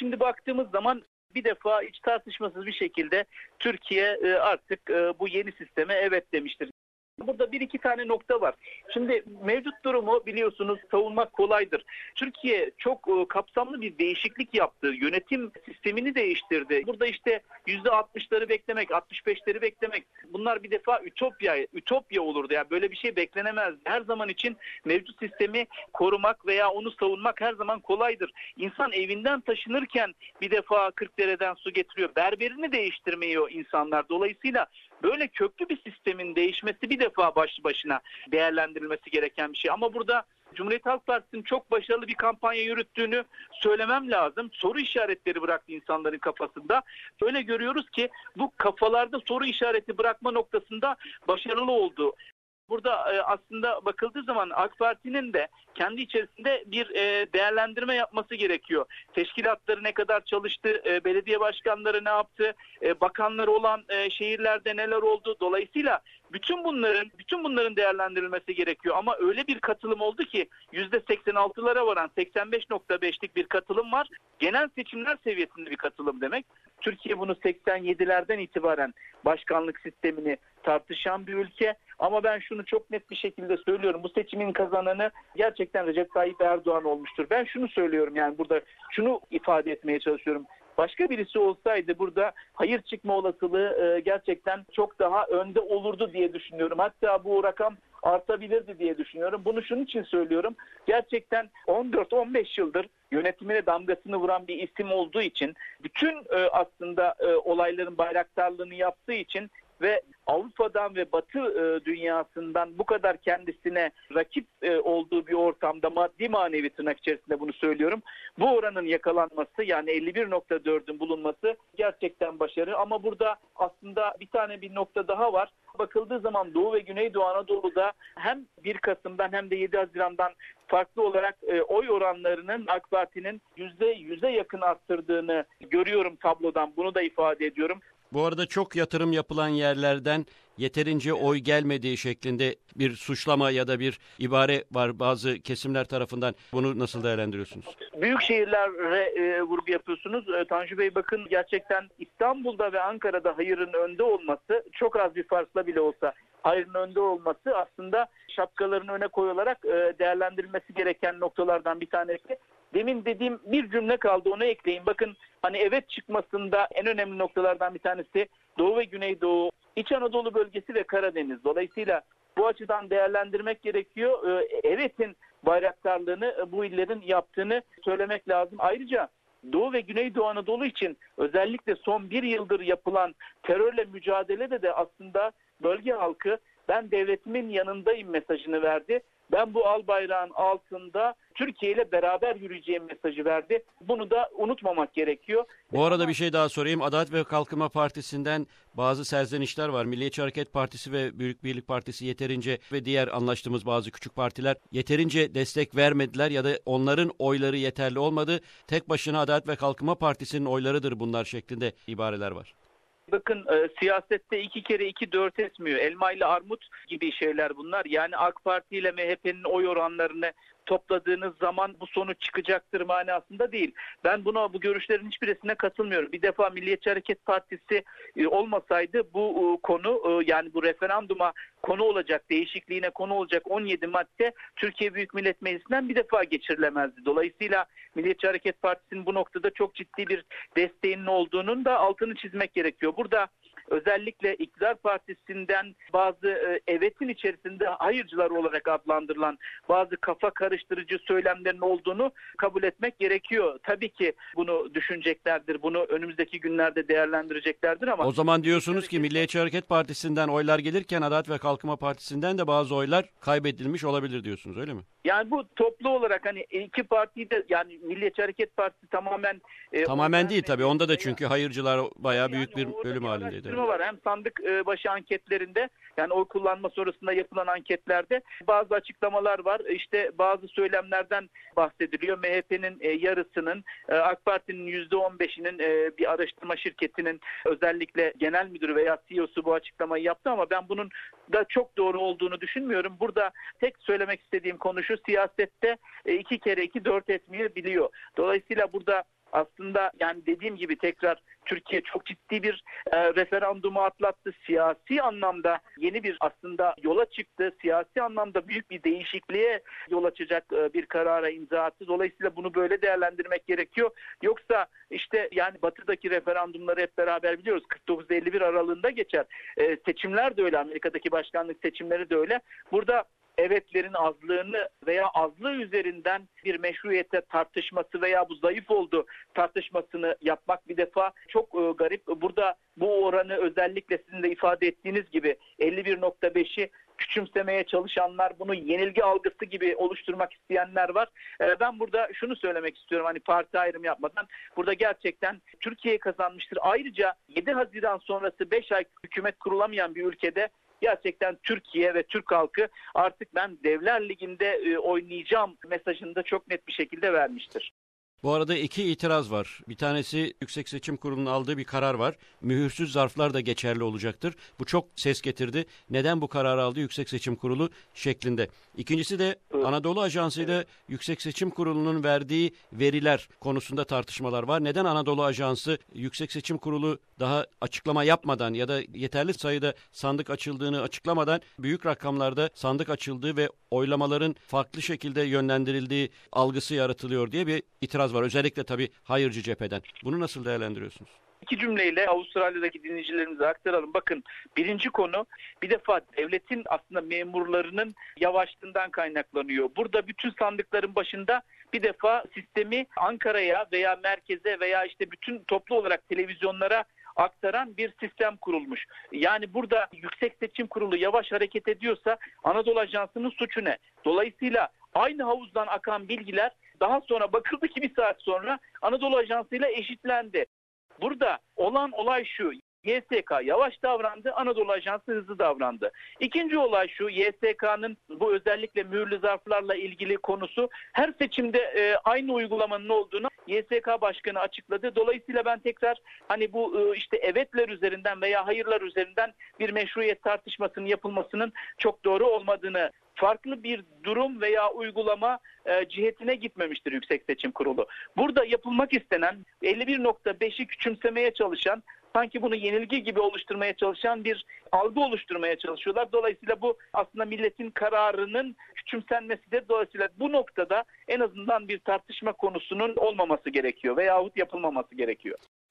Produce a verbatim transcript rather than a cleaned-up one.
şimdi baktığımız zaman bir defa hiç tartışmasız bir şekilde Türkiye artık bu yeni sisteme evet demiştir. Burada bir iki tane nokta var. Şimdi mevcut durumu biliyorsunuz savunmak kolaydır. Türkiye çok kapsamlı bir değişiklik yaptı. Yönetim sistemini değiştirdi. Burada işte yüzde altmışları beklemek, altmış beşleri beklemek bunlar bir defa ütopya, ütopya olurdu. Yani böyle bir şey beklenemezdi. Her zaman için mevcut sistemi korumak veya onu savunmak her zaman kolaydır. İnsan evinden taşınırken bir defa kırk dereden su getiriyor. Berberini değiştirmiyor insanlar. Dolayısıyla böyle köklü bir sistemin değişmesi bir defa başlı başına değerlendirilmesi gereken bir şey. Ama burada Cumhuriyet Halk Partisi'nin çok başarılı bir kampanya yürüttüğünü söylemem lazım. Soru işaretleri bıraktı insanların kafasında. Öyle görüyoruz ki bu kafalarda soru işareti bırakma noktasında başarılı oldu. Burada aslında bakıldığı zaman AK Parti'nin de kendi içerisinde bir değerlendirme yapması gerekiyor. Teşkilatları ne kadar çalıştı, belediye başkanları ne yaptı, bakanları olan şehirlerde neler oldu. Dolayısıyla bütün bunların bütün bunların değerlendirilmesi gerekiyor. Ama öyle bir katılım oldu ki yüzde seksen altılara varan seksen beş nokta beşlik bir katılım var. Genel seçimler seviyesinde bir katılım demek. Türkiye bunu seksen yedilerden itibaren başkanlık sistemini tartışan bir ülke. Ama ben şunu çok net bir şekilde söylüyorum. Bu seçimin kazananı gerçekten Recep Tayyip Erdoğan olmuştur. Ben şunu söylüyorum, yani burada şunu ifade etmeye çalışıyorum. Başka birisi olsaydı burada hayır çıkma olasılığı gerçekten çok daha önde olurdu diye düşünüyorum. Hatta bu rakam artabilirdi diye düşünüyorum. Bunu şunun için söylüyorum. Gerçekten on dört on beş yıldır yönetimine damgasını vuran bir isim olduğu için, bütün aslında olayların bayraktarlığını yaptığı için ve Avrupa'dan ve Batı e, dünyasından bu kadar kendisine rakip e, olduğu bir ortamda maddi manevi tırnak içerisinde bunu söylüyorum. Bu oranın yakalanması, yani elli bir nokta dördün bulunması gerçekten başarı. Ama burada aslında bir tane bir nokta daha var. Bakıldığı zaman Doğu ve Güneydoğu Anadolu'da hem bir Kasım'dan hem de yedi Haziran'dan farklı olarak e, oy oranlarının AK Parti'nin yüzde yüze yakın arttırdığını görüyorum tablodan. Bunu da ifade ediyorum. Bu arada çok yatırım yapılan yerlerden yeterince oy gelmediği şeklinde bir suçlama ya da bir ibare var bazı kesimler tarafından. Bunu nasıl değerlendiriyorsunuz? Büyük şehirlere e, vurgu yapıyorsunuz. E, Tanju Bey, bakın gerçekten İstanbul'da ve Ankara'da hayırın önde olması, çok az bir farkla bile olsa hayırın önde olması aslında şapkalarını öne koyularak e, değerlendirilmesi gereken noktalardan bir tanesi. Demin dediğim bir cümle kaldı, onu ekleyin. Bakın hani evet çıkmasında en önemli noktalardan bir tanesi Doğu ve Güneydoğu, İç Anadolu bölgesi ve Karadeniz. Dolayısıyla bu açıdan değerlendirmek gerekiyor. EVET'in bayraktarlığını bu illerin yaptığını söylemek lazım. Ayrıca Doğu ve Güneydoğu Anadolu için özellikle son bir yıldır yapılan terörle mücadelede de aslında bölge halkı ben devletimin yanındayım mesajını verdi. Ben bu al bayrağın altında Türkiye ile beraber yürüyeceğim mesajı verdi. Bunu da unutmamak gerekiyor. Bu arada bir şey daha sorayım. Adalet ve Kalkınma Partisi'nden bazı serzenişler var. Milliyetçi Hareket Partisi ve Büyük Birlik Partisi yeterince ve diğer anlaştığımız bazı küçük partiler yeterince destek vermediler ya da onların oyları yeterli olmadı. Tek başına Adalet ve Kalkınma Partisi'nin oylarıdır bunlar şeklinde ibareler var. Bakın e, siyasette iki kere iki dört etmiyor. Elma ile armut gibi şeyler bunlar. Yani AK Parti ile M H P'nin oy oranlarını topladığınız zaman bu sonuç çıkacaktır manasında değil. Ben buna, bu görüşlerin hiçbirisine katılmıyorum. Bir defa Milliyetçi Hareket Partisi e, olmasaydı bu e, konu e, yani bu referanduma konu olacak, değişikliğine konu olacak on yedi madde Türkiye Büyük Millet Meclisi'nden bir defa geçirilemezdi. Dolayısıyla Milliyetçi Hareket Partisi'nin bu noktada çok ciddi bir desteğinin olduğunun da altını çizmek gerekiyor. Burada özellikle iktidar partisinden bazı e, evetin içerisinde hayırcılar olarak adlandırılan bazı kafa karıştırıcı söylemlerin olduğunu kabul etmek gerekiyor. Tabii ki bunu düşüneceklerdir, bunu önümüzdeki günlerde değerlendireceklerdir ama... O zaman diyorsunuz ki Milliyetçi Hareket Partisi'nden oylar gelirken Adalet ve Kalkınma Partisi'nden de bazı oylar kaybedilmiş olabilir diyorsunuz, öyle mi? Yani bu toplu olarak hani iki partiyi de, yani Milliyetçi Hareket Partisi tamamen... E, tamamen değil tabii, onda da çünkü hayırcılar bayağı yani büyük bir bölüm bir halindeydi. var. Hem sandık başı anketlerinde, yani oy kullanma sonrasında yapılan anketlerde bazı açıklamalar var. İşte bazı söylemlerden bahsediliyor. M H P'nin yarısının, AK Parti'nin yüzde on beşinin bir araştırma şirketinin özellikle genel müdürü veya C E O'su bu açıklamayı yaptı ama ben bunun da çok doğru olduğunu düşünmüyorum. Burada tek söylemek istediğim konu şu: siyasette iki kere iki dört etmeyi biliyor. Dolayısıyla burada aslında yani dediğim gibi tekrar Türkiye çok ciddi bir e, referandumu atlattı. Siyasi anlamda yeni bir aslında yola çıktı. Siyasi anlamda büyük bir değişikliğe yol açacak e, bir karara imza attı. Dolayısıyla bunu böyle değerlendirmek gerekiyor. Yoksa işte yani batıdaki referandumları hep beraber biliyoruz. kırk dokuz elli bir aralığında geçer. E, seçimler de öyle. Amerika'daki başkanlık seçimleri de öyle. Burada evetlerin azlığını veya azlığı üzerinden bir meşruiyete tartışması veya bu zayıf oldu tartışmasını yapmak bir defa çok e, garip. Burada bu oranı özellikle sizin de ifade ettiğiniz gibi elli bir nokta beşi küçümsemeye çalışanlar, bunu yenilgi algısı gibi oluşturmak isteyenler var. E, ben burada şunu söylemek istiyorum, hani parti ayrımı yapmadan. Burada gerçekten Türkiye kazanmıştır. Ayrıca yedi Haziran sonrası beş ay hükümet kurulamayan bir ülkede gerçekten Türkiye ve Türk halkı artık ben Devler Ligi'nde e, oynayacağım mesajını da çok net bir şekilde vermiştir. Bu arada iki itiraz var. Bir tanesi Yüksek Seçim Kurulu'nun aldığı bir karar var. Mühürsüz zarflar da geçerli olacaktır. Bu çok ses getirdi. Neden bu kararı aldı Yüksek Seçim Kurulu şeklinde. İkincisi de Anadolu Ajansı ile Yüksek Seçim Kurulu'nun verdiği veriler konusunda tartışmalar var. Neden Anadolu Ajansı Yüksek Seçim Kurulu daha açıklama yapmadan ya da yeterli sayıda sandık açıldığını açıklamadan büyük rakamlarda sandık açıldığı ve oylamaların farklı şekilde yönlendirildiği algısı yaratılıyor diye bir itiraz var. Özellikle tabii hayırcı cepheden. Bunu nasıl değerlendiriyorsunuz? İki cümleyle Avustralya'daki dinleyicilerimize aktaralım. Bakın, birinci konu bir defa devletin aslında memurlarının yavaşlığından kaynaklanıyor. Burada bütün sandıkların başında bir defa sistemi Ankara'ya veya merkeze veya işte bütün toplu olarak televizyonlara aktaran bir sistem kurulmuş. Yani burada Yüksek Seçim Kurulu yavaş hareket ediyorsa Anadolu Ajansı'nın suçu ne? Dolayısıyla aynı havuzdan akan bilgiler daha sonra bakıldı ki bir saat sonra Anadolu Ajansı ile eşitlendi. Burada olan olay şu: Y S K yavaş davrandı, Anadolu Ajansı hızlı davrandı. İkinci olay şu: Y S K'nın bu özellikle mühürlü zarflarla ilgili konusu, her seçimde e, aynı uygulamanın olduğunu Y S K Başkanı açıkladı. Dolayısıyla ben tekrar hani bu e, işte evetler üzerinden veya hayırlar üzerinden bir meşruiyet tartışmasının yapılmasının çok doğru olmadığını, farklı bir durum veya uygulama e, cihetine gitmemiştir Yüksek Seçim Kurulu. Burada yapılmak istenen elli bir nokta beşi küçümsemeye çalışan, sanki bunu yenilgi gibi oluşturmaya çalışan bir algı oluşturmaya çalışıyorlar. Dolayısıyla bu aslında milletin kararının küçümsenmesidir. Dolayısıyla bu noktada en azından bir tartışma konusunun olmaması gerekiyor veyahut yapılmaması gerekiyor.